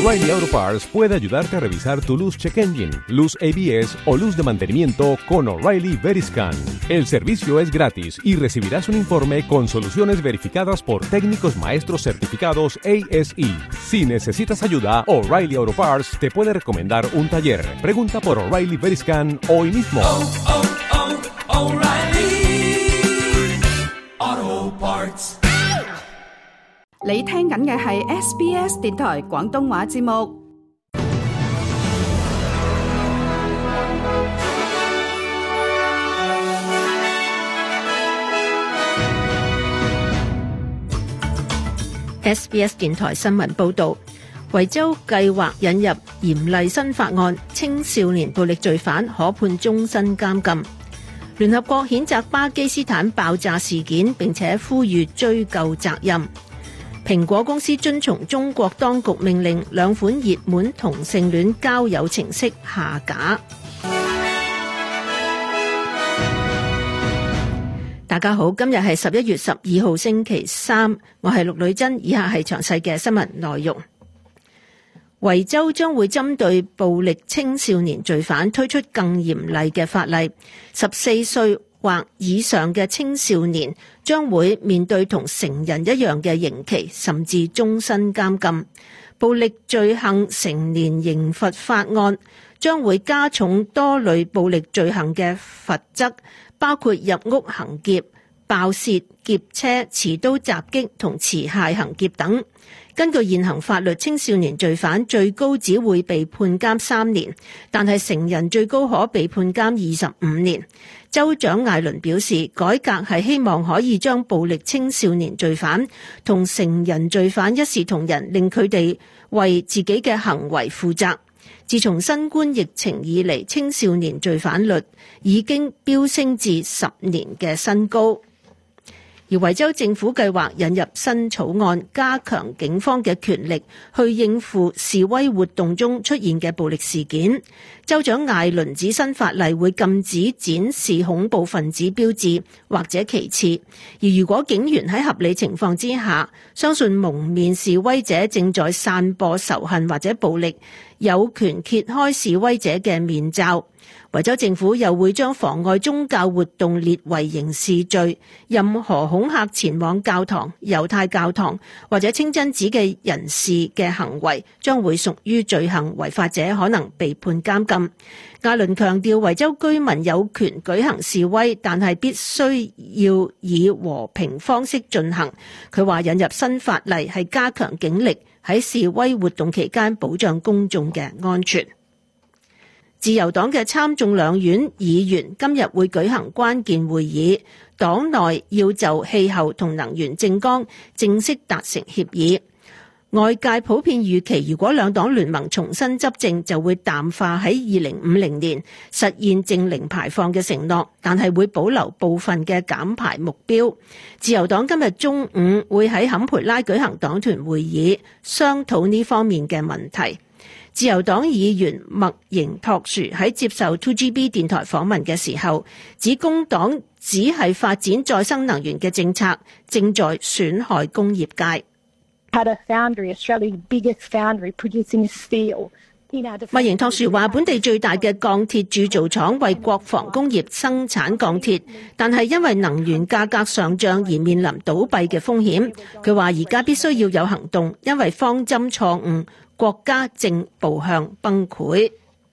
O'Reilly Auto Parts puede ayudarte a revisar tu luz check engine, luz ABS o luz de mantenimiento con O'Reilly Veriscan. El servicio es gratis y recibirás un informe con soluciones verificadas por técnicos maestros certificados ASE. Si necesitas ayuda, O'Reilly Auto Parts te puede recomendar un taller. Pregunta por O'Reilly Veriscan hoy mismo. O'Reilly Auto Parts。 你聽緊嘅係 SBS 電台廣東話節目。 SBS 電台新聞報導，維州計劃引入嚴厲新法案，青少年暴力罪犯可判終身監禁。聯合國譴責巴基斯坦爆炸事件，並且呼籲追究責任。蘋果公司遵從中國當局命令，兩款熱門同性戀交友程式下架。大家好，今日係11月12號星期三，我係陸女珍，以下係詳細嘅新聞內容。維州將會針對暴力青少年罪犯推出更嚴厲嘅法例，14歲或以上嘅青少年將會面對同成人一樣嘅刑期，甚至終身監禁。暴力罪行成年刑罰法案將會加重多類暴力罪行嘅罰則，包括入屋行劫、爆竊、劫車、持刀襲擊同持械行劫等。根據現行法律，青少年罪犯最高只會被判監3年，但係成人最高可被判監25年。州長艾倫表示，改革係希望可以將暴力青少年罪犯同成人罪犯一視同仁，令佢哋為自己嘅行為負責。自從新冠疫情以嚟，青少年罪犯率已經飆升至10年嘅新高。而維州政府計劃引入新草案，加強警方嘅權力去應付示威活動中出現嘅暴力事件。州長艾倫指新法例會禁止展示恐怖分子標誌或者旗幟，而如果警員喺合理情況之下，相信蒙面示威者正在散播仇恨或者暴力，有權揭開示威者嘅面罩。維州政府又會將妨礙宗教活動列為刑事罪，任何恐嚇前往教堂、猶太教堂或者清真寺嘅人士嘅行為將會屬於罪行，違法者可能被判監禁。艾倫強調，維州居民有權舉行示威，但係必須要以和平方式進行。佢話引入新法例係加強警力喺示威活動期間保障公眾嘅安全。自由黨嘅參眾兩院議員今日會舉行關鍵會議，黨內要就氣候同能源政綱正式達成協議。外界普遍預期，如果兩黨聯盟重新執政，就會淡化喺2050年實現淨零排放嘅承諾，但係會保留部分嘅減排目標。自由黨今日中午會喺坎培拉舉行黨團會議，商討呢方面嘅問題。自由黨議員麥瑩托殊喺接受 2GB 電台訪問嘅時候，指工黨只係發展再生能源嘅政策，正在損害工業界。 Had a foundry, Australia's biggest foundry producing steel.麥瑩托殊話，本地最大嘅鋼鐵鑄造廠為國防工業生產鋼鐵，但係因為能源價格上漲而面臨倒閉嘅風險。佢話而家必須要有行動，因為方針錯誤，國家正步向崩潰。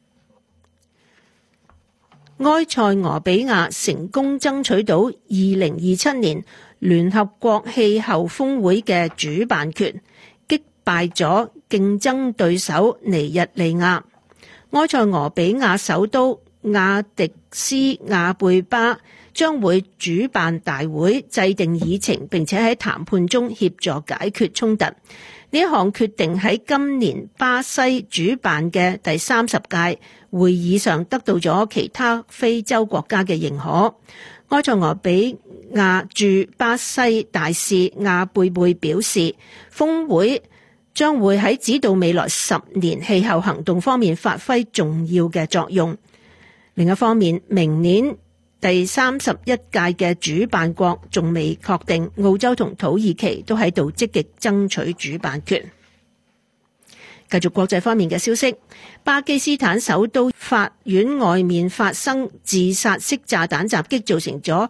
埃塞俄比亞成功爭取到2027年聯合國氣候峰會嘅主辦權，擊敗咗競爭對手尼日利亞。埃塞俄比亞首都亞迪斯亞貝巴將會主辦大會，制定議程，並且喺談判中協助解決衝突。呢一項決定喺今年巴西主辦嘅第30屆會議上得到咗其他非洲國家嘅認可。埃塞俄比亞駐巴西大使亞貝貝表示，峰會將會喺指導未來10年氣候行動方面發揮重要嘅作用。另一方面，明年第31屆嘅主辦國仲未確定，澳洲同土耳其都喺度積極爭取主辦權。 繼續國際方面嘅消息，巴基斯坦首都法院外面發生自殺式炸彈襲擊，造成咗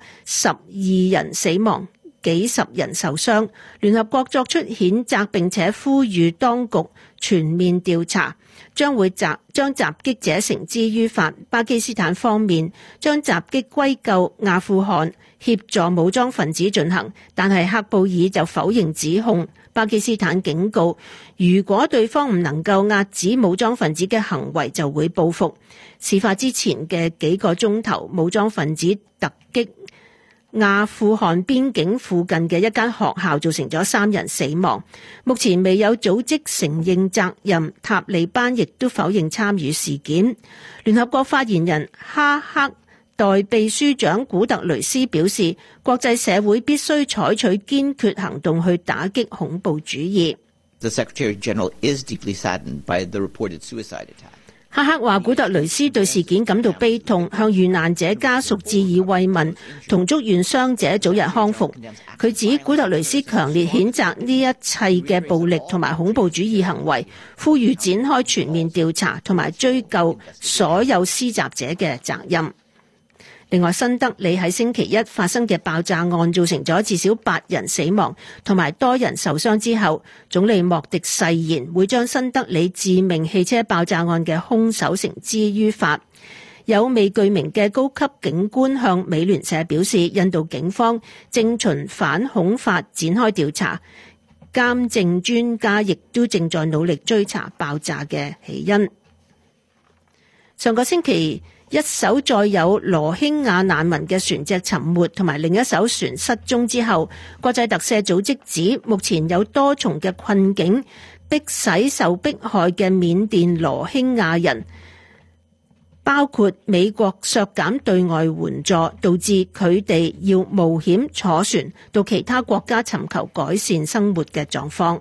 12人死亡，幾十人受傷。聯合國作出譴責並且呼籲當局全面調查，將襲擊者繩之於法。巴基斯坦方面將襲擊歸咎阿富汗協助武裝分子進行，但係喀布爾就否認指控。巴基斯坦警告，如果對方唔能夠遏止武裝分子嘅行為，就會報復。事發之前嘅幾個鐘頭，武裝分子突擊阿富汗邊境附近嘅一間學校，造成咗3人死亡。目前未有組織承認責任，塔利班亦都否認參與事件。聯合國發言人哈克代秘書長古特雷斯表示，國際社會必須採取堅決行動去打擊恐怖主義。 The Secretary General is deeply saddened by the reported suicide attack. 哈克話古特雷斯對事件感到悲痛，向遇難者家屬致以慰問，同祝願傷者早日康復。佢指古特雷斯強烈譴責呢一切嘅暴力同埋恐怖主義行為，呼籲展開全面調查同埋追究所有施襲者嘅責任。另外，新德里喺星期一發生嘅爆炸案造成咗至少8人死亡同埋多人受傷之後，總理莫迪誓言會將新德里致命汽車爆炸案嘅兇手繩之於法。有未具名嘅高級警官向美聯社表示，印度警方正循反恐法展開調查，監證專家亦都正在努力追查爆炸嘅起因。上個星期，一艘載有羅興亞難民嘅船隻沉沒，同埋另一艘船失蹤之後，國際特赦組織指目前有多重嘅困境，迫使受迫害嘅緬甸羅興亞人，包括美國削減對外援助，導致佢哋要冒險坐船到其他國家尋求改善生活嘅狀況。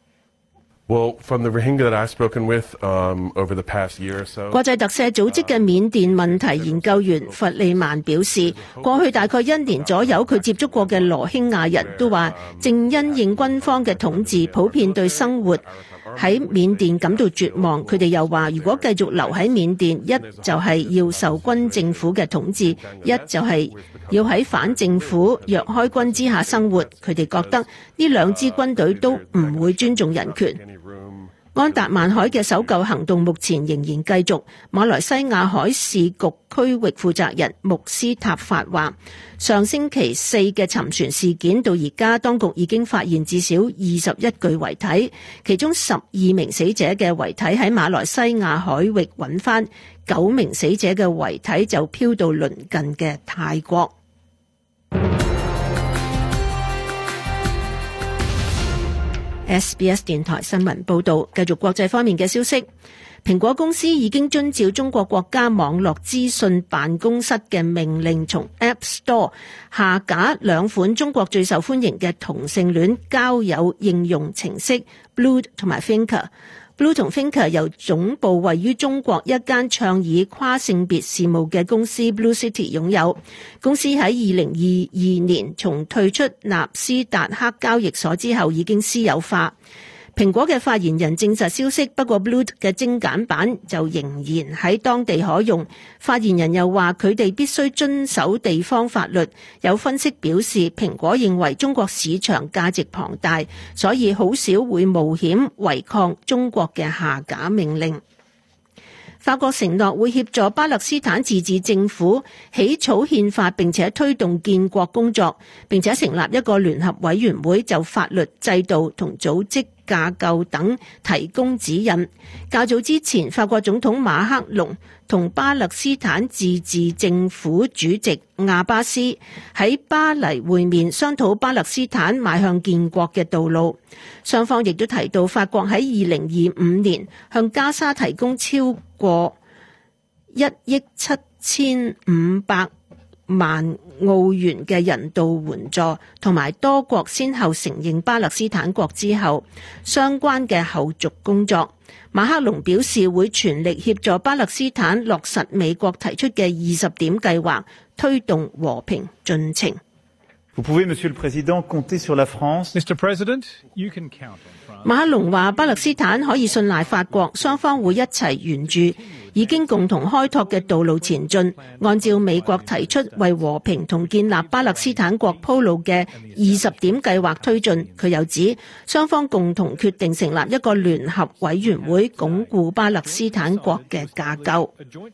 Well, from the Rohingya that I've spoken with over the past year or so, 國際特赦組織嘅緬甸問題研究員弗利曼表示，過去大概1年左右，佢接觸過嘅羅興亞人都話，正因應軍方嘅統治，普遍對生活喺緬甸感到絕望。佢哋又話，如果繼續留喺緬甸，一就係要受軍政府嘅統治，一就係要喺反政府若開軍之下生活。佢哋覺得呢2支軍隊都唔會尊重人權。安達曼海嘅搜救行動目前仍然繼續。馬來西亞海事局區域負責人穆斯塔法話，上星期4嘅沉船事件到而家，當局已經發現至少21具遺體，其中12名死者嘅遺體喺馬來西亞海域揾返，9名死者嘅遺體就飄到鄰近嘅泰國。SBS 電台新聞報道，繼續國際方面嘅消息。蘋果公司已經遵照中國國家網絡資訊辦公室嘅命令，從 App Store 下架2款中國最受歡迎嘅同性戀交友應用程式 Blue 同埋 Finker。Blue 同 Finker 由總部位於中國一間倡議跨性別事務嘅公司 Blue City 擁有。公司喺2022年從退出納斯達克交易所之後已經私有化。蘋果嘅發言人證實消息，不過 Blue 嘅精簡版就仍然喺當地可用。發言人又話佢哋必須遵守地方法律。有分析表示，蘋果認為中國市場價值龐大，所以好少會冒險違抗中國嘅下架命令。法國承諾會協助巴勒斯坦自治政府起草憲法，並且推動建國工作，並且成立一個聯合委員會就法律制度同組織架構等提供指引。較早之前，法國總統馬克龍同巴勒斯坦自治政府主席亞巴斯喺巴黎會面，商討巴勒斯坦邁向建國嘅道路。雙方亦都提到，法國喺2025年向加沙提供超過1億7500萬澳元嘅人道援助，同埋多國先後承認巴勒斯坦國之後相關嘅後續工作。馬克龍表示會全力協助巴勒斯坦落實美國提出嘅20點計劃，推動和平進程。 Vous pouvez, Monsieur le Président, compter sur la France. Mr. President, you can count on France. 馬克龍話巴勒斯坦可以信賴法國，雙方會一齊沿住已經共同開拓嘅道路前進，按照美國提出為和平同建立巴勒斯坦國鋪路嘅20點計劃推進。佢又指雙方共同決定成立一個聯合委員會，鞏固巴勒斯坦國嘅架構。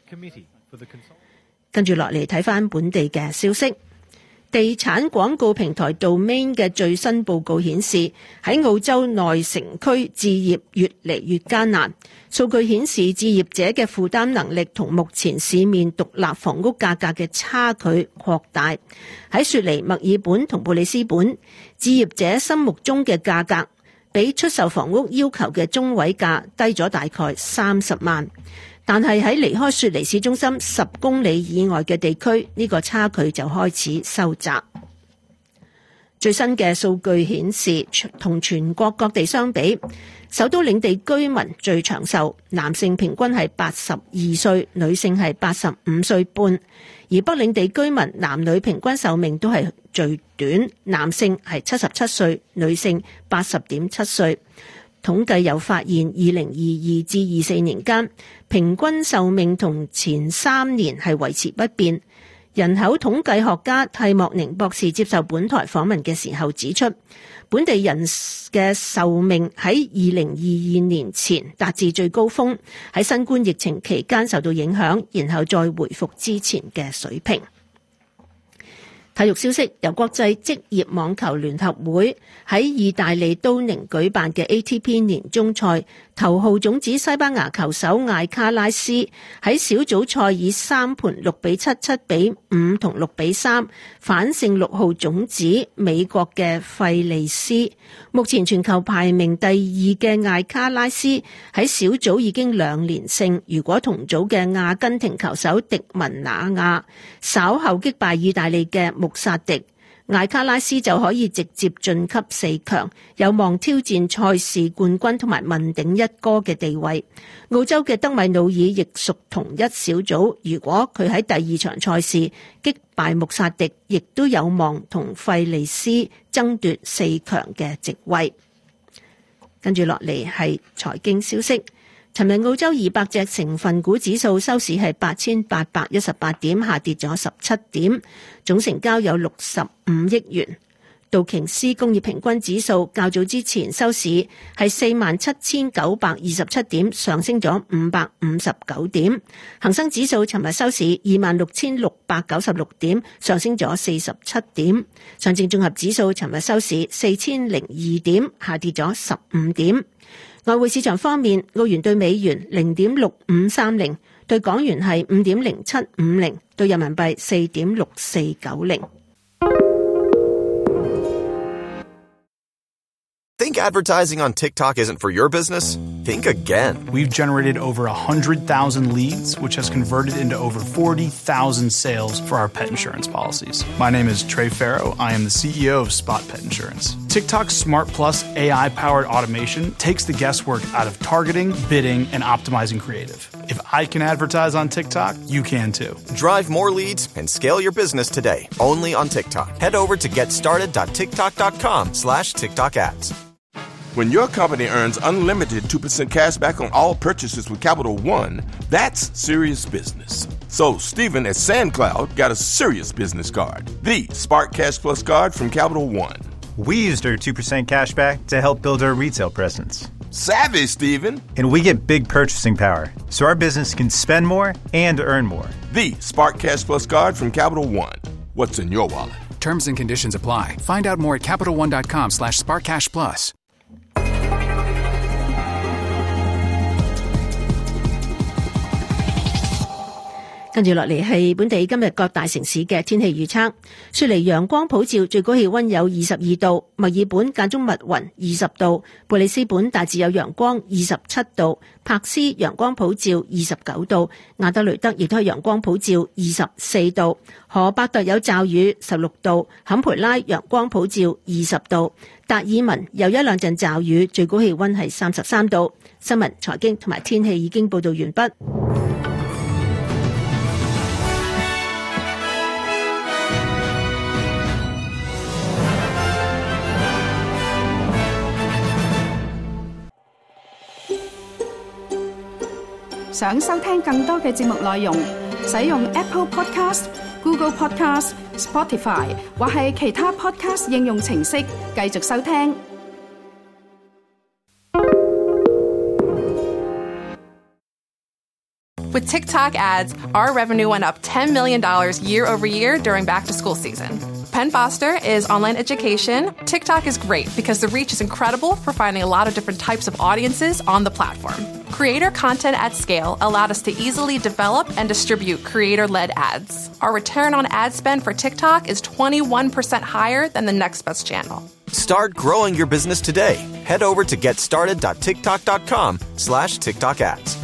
跟住落嚟睇返本地嘅消息。地產廣告平台 Domain 嘅最新報告顯示，喺澳洲內城區置業越嚟越艱難。數據顯示，置業者嘅負擔能力同目前市面獨立房屋價格嘅差距擴大。喺雪梨、墨爾本同布里斯本，置業者心目中嘅價格比出售房屋要求嘅中位價低咗大概30萬。但係喺離開雪梨市中心10公里以外嘅地區，呢個差距就開始收窄。最新嘅數據顯示，同全國各地相比，首都領地居民最長壽，男性平均係82歲，女性係85歲半；而北領地居民男女平均壽命都係最短，男性係77歲，女性80.7歲。統計又發現2022至24年間，平均壽命同前3年係維持不變。人口統計學家蒂莫寧博士接受本台訪問嘅時候指出，本地人嘅壽命喺2022年前達至最高峰，喺新冠疫情期間受到影響，然後再回復之前嘅水平。體育消息，由國際職業網球聯合會喺意大利都寧舉辦嘅 ATP 年終賽，頭號種子西班牙球手艾卡拉斯喺小組賽以3盤6比7、7比5同6比3反勝6號種子美國嘅費利斯。目前全球排名第2嘅艾卡拉斯喺小組已經2連勝，如果同組嘅阿根廷球手迪文那亞稍後擊敗意大利嘅穆薩迪，艾卡拉斯就可以直接晉級4強，有望挑戰賽事冠軍同埋問鼎一哥嘅地位。澳洲嘅德米努爾亦屬同一小組，如果佢喺第2場賽事擊敗穆薩迪，亦都有望同費利斯爭奪4強嘅席位。跟住落嚟係財經消息。尋日澳洲200隻成分股指數收市係8818點，下跌咗17點，總成交有65億元。道瓊斯工業平均指數較早之前收市係47927點，上升咗559點。恒生指數尋日收市26696點，上升咗47點。上證綜合指數尋日收市4002點，下跌咗15點。外匯市場方面，澳元對美元0.6530，對港元係5.0750，對人民幣4.6490。 Think advertising on TikTok isn't for your business? Think again. We've generated over 100,000 leads, which has converted into over 40,000 sales for our pet insurance policies. My name is Trey Farrow. I am the CEO of Spot Pet Insurance. TikTok's Smart Plus AI-powered automation takes the guesswork out of targeting, bidding, and optimizing creative. If I can advertise on TikTok, you can too. Drive more leads and scale your business today, only on TikTok. Head over to getstarted.tiktok.com/TikTok ads. When your company earns unlimited 2% cash back on all purchases with Capital One, that's serious business. So Stephen at SandCloud got a serious business card, the Spark Cash Plus card from Capital One. We used our 2% cash back to help build our retail presence. Savvy, Stephen. And we get big purchasing power, so our business can spend more and earn more. The Spark Cash Plus card from Capital One. What's in your wallet? Terms and conditions apply. Find out more at CapitalOne.com/SparkCashPlus. 跟住落嚟係本地今日各大城市嘅天氣預測。雪梨陽光普照，最高氣溫有22度；墨爾本間中密雲20度；布里斯本大致有陽光27度；柏斯陽光普照29度；亞德雷德亦都係陽光普照24度；荷伯特有驟雨16度；坎培拉陽光普照20度；達爾文有一兩陣驟雨，最高氣溫係33度。新聞、財經同埋天氣已經報道完畢。 想收聽更多嘅節目內容，使用 Apple Podcast、Google Podcast、Spotify 或係其他 Podcast 應用程式繼續收聽。 With TikTok ads, our revenue went up $10 million year over year during back-to-school season. Penn Foster is online education. TikTok is great because the reach is incredible for finding a lot of different types of audiences on the platform. Creator content at scale allowed us to easily develop and distribute creator-led ads. Our return on ad spend for TikTok is 21% higher than the next best channel. Start growing your business today. Head over to getstarted.tiktok.com/TikTok ads.